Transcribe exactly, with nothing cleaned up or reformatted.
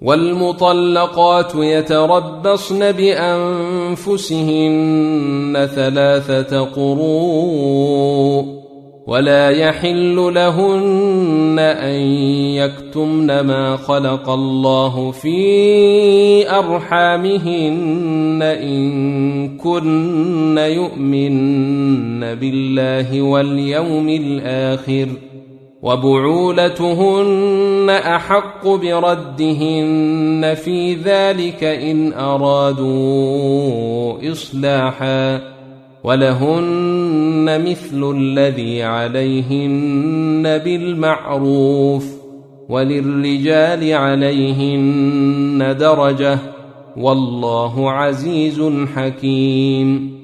والمطلقات يتربصن بأنفسهن ثلاثة قروء ولا يحل لهن أن يكتمن ما خلق الله في أرحامهن إن كن يؤمن بالله واليوم الآخر وبعولتهن أحق بردهن في ذلك إن أرادوا إصلاحا ولهن مثل الذي عليهن بالمعروف وللرجال عليهن درجة والله عزيز حكيم.